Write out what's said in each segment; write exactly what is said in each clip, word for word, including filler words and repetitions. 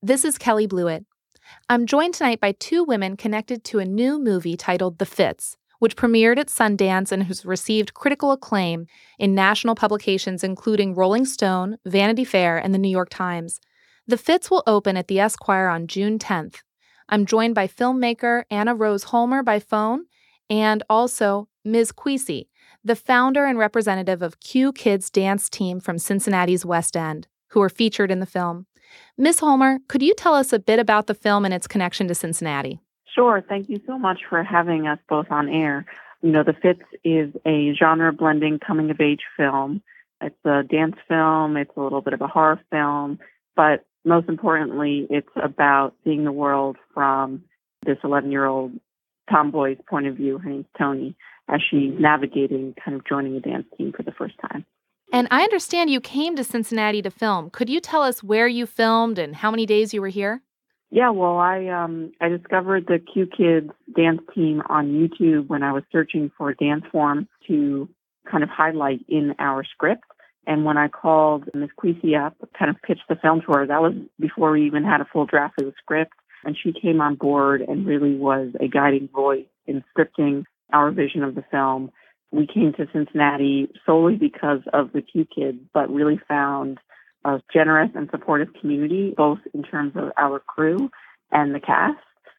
This is Kelly Blewett. I'm joined tonight by two women connected to a new movie titled The Fits, which premiered at Sundance and has received critical acclaim in national publications including Rolling Stone, Vanity Fair, and the New York Times. The Fits will open at the Esquire on June tenth. I'm joined by filmmaker Anna Rose Holmer by phone and also Miz Queasy, the founder and representative of Q Kids Dance Team from Cincinnati's West End, who are featured in the film. Miz Holmer, could you tell us a bit about the film and its connection to Cincinnati? Sure. Thank you so much for having us both on air. You know, The Fits is a genre-blending coming-of-age film. It's a dance film. It's a little bit of a horror film. But most importantly, it's about seeing the world from this eleven-year-old tomboy's point of view. Her name's Tony, as she's navigating kind of joining a dance team for the first time. And I understand you came to Cincinnati to film. Could you tell us where you filmed and how many days you were here? Yeah, well, I um, I discovered the Q Kids dance team on YouTube when I was searching for a dance form to kind of highlight in our script. And when I called Miz Queasy up, kind of pitched the film to her, that was before we even had a full draft of the script. And she came on board and really was a guiding voice in scripting our vision of the film. We came to Cincinnati solely because of the Q Kids, but really found a generous and supportive community, both in terms of our crew and the cast.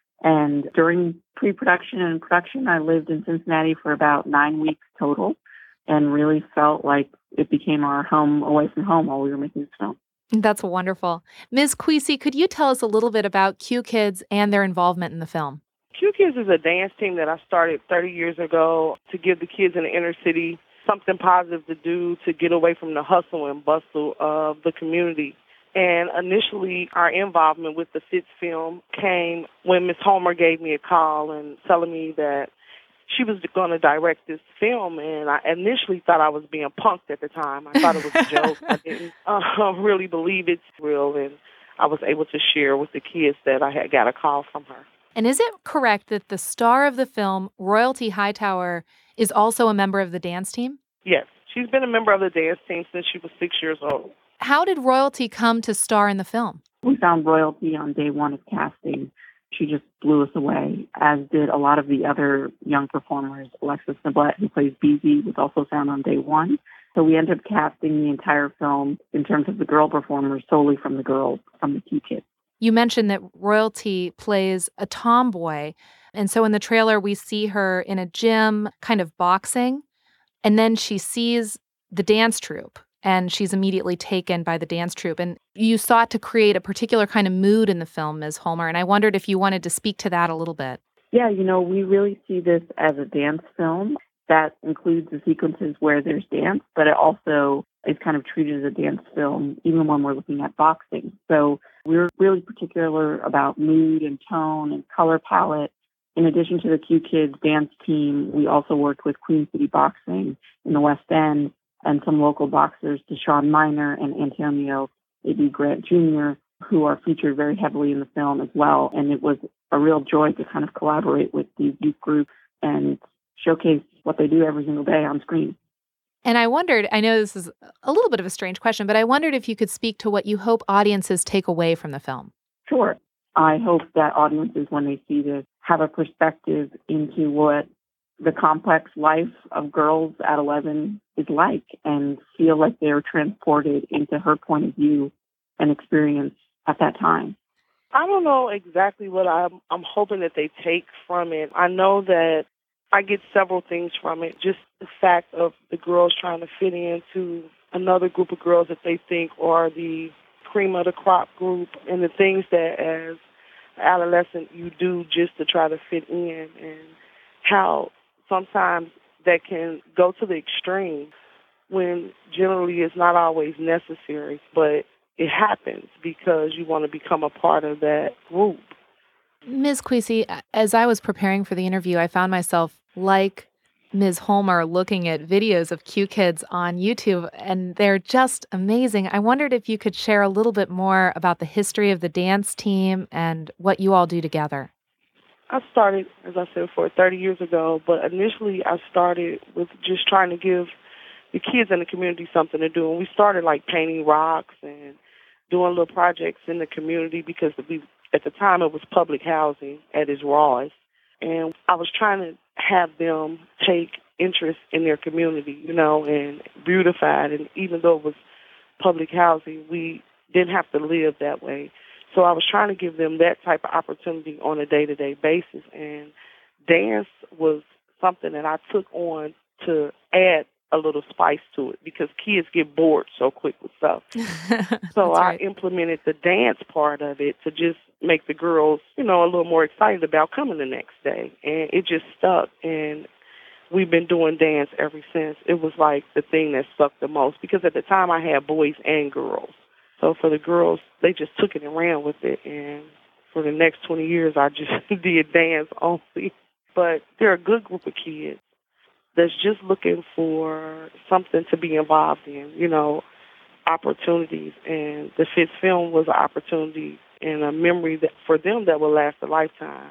And during pre-production and production, I lived in Cincinnati for about nine weeks total and really felt like it became our home away from home while we were making this film. That's wonderful. Miz Queasy, could you tell us a little bit about Q Kids and their involvement in the film? Q Kids is a dance team that I started thirty years ago to give the kids in the inner city something positive to do to get away from the hustle and bustle of the community. And initially, our involvement with the Fits film came when Miz Holmer gave me a call and telling me that she was going to direct this film. And I initially thought I was being punked at the time. I thought it was a joke. I didn't uh, really believe it's real. And I was able to share with the kids that I had got a call from her. And is it correct that the star of the film, Royalty Hightower, is also a member of the dance team? Yes. She's been a member of the dance team since she was six years old. How did Royalty come to star in the film? We found Royalty on day one of casting. She just blew us away, as did a lot of the other young performers. Alexis Neblett, who plays Beezy, was also found on day one. So we ended up casting the entire film in terms of the girl performers solely from the girls, from the Q Kids. You mentioned that Royalty plays a tomboy. And so in the trailer, we see her in a gym kind of boxing. And then she sees the dance troupe, and she's immediately taken by the dance troupe. And you sought to create a particular kind of mood in the film, Miz Holmer, and I wondered if you wanted to speak to that a little bit. Yeah, you know, we really see this as a dance film that includes the sequences where there's dance, but it also is kind of treated as a dance film, even when we're looking at boxing. So we're really particular about mood and tone and color palette. In addition to the Q Kids dance team, we also worked with Queen City Boxing in the West End and some local boxers, Deshaun Minor and Antonio A B Grant Junior, who are featured very heavily in the film as well. And it was a real joy to kind of collaborate with these youth groups and showcase what they do every single day on screen. And I wondered, I know this is a little bit of a strange question, but I wondered if you could speak to what you hope audiences take away from the film. Sure. I hope that audiences, when they see this, have a perspective into what the complex life of girls at eleven is like and feel like they're transported into her point of view and experience at that time. I don't know exactly what I'm, I'm hoping that they take from it. I know that I get several things from it. Just the fact of the girls trying to fit into another group of girls that they think are the cream of the crop group, and the things that as an adolescent you do just to try to fit in, and how sometimes that can go to the extreme when generally it's not always necessary, but it happens because you want to become a part of that group. Miz Queasy, as I was preparing for the interview, I found myself, like Miz Holmer, looking at videos of Q Kids on YouTube, and they're just amazing. I wondered if you could share a little bit more about the history of the dance team and what you all do together. I started, as I said before, thirty years ago, but initially I started with just trying to give the kids in the community something to do. And we started like painting rocks and doing little projects in the community because we, at the time it was public housing at its rawest. And I was trying to have them take interest in their community, you know, and beautify it. And even though it was public housing, we didn't have to live that way. So I was trying to give them that type of opportunity on a day-to-day basis. And dance was something that I took on to add a little spice to it because kids get bored so quick with stuff. So I right. implemented the dance part of it to just make the girls, you know, a little more excited about coming the next day. And it just stuck. And we've been doing dance ever since. It was like the thing that stuck the most because at the time I had boys and girls. So for the girls, they just took it and ran with it. And for the next twenty years, I just did dance only. But they're a good group of kids that's just looking for something to be involved in, you know, opportunities. And the Fitz film was an opportunity and a memory that for them that will last a lifetime.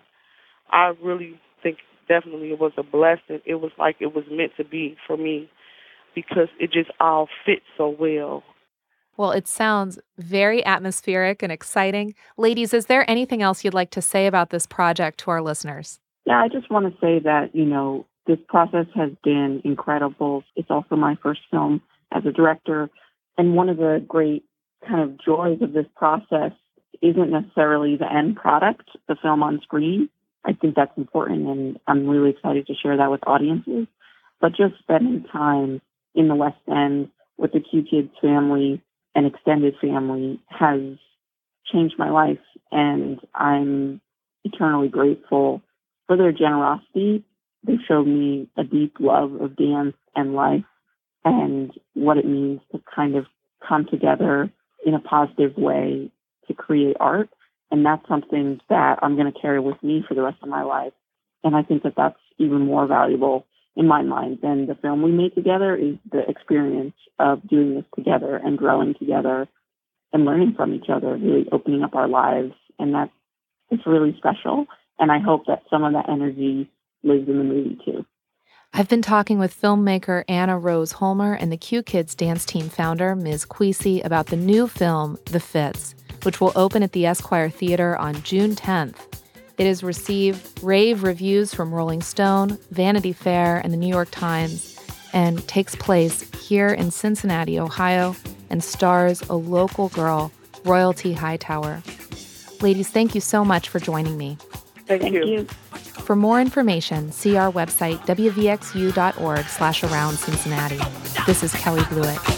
I really think definitely it was a blessing. It was like it was meant to be for me because it just all fit so well. Well, it sounds very atmospheric and exciting. Ladies, is there anything else you'd like to say about this project to our listeners? Yeah, I just want to say that, you know, this process has been incredible. It's also my first film as a director. And one of the great kind of joys of this process isn't necessarily the end product, the film on screen. I think that's important, and I'm really excited to share that with audiences. But just spending time in the West End with the Q Kids family and extended family has changed my life, and I'm eternally grateful for their generosity. They showed me a deep love of dance and life and what it means to kind of come together in a positive way to create art. And that's something that I'm going to carry with me for the rest of my life. And I think that that's even more valuable in my mind than the film we made together is the experience of doing this together and growing together and learning from each other, really opening up our lives. And that it's really special. And I hope that some of that energy lives in the movie too. I've been talking with filmmaker Anna Rose Holmer and the Q Kids dance team founder, Miz Queasy, about the new film, The Fitz, which will open at the Esquire Theater on June tenth. It has received rave reviews from Rolling Stone, Vanity Fair, and the New York Times, and takes place here in Cincinnati, Ohio, and stars a local girl, Royalty Hightower. Ladies, thank you so much for joining me. Thank, Thank you. you. For more information, see our website, w v x u dot org slash around Cincinnati. This is Kelly Blewett.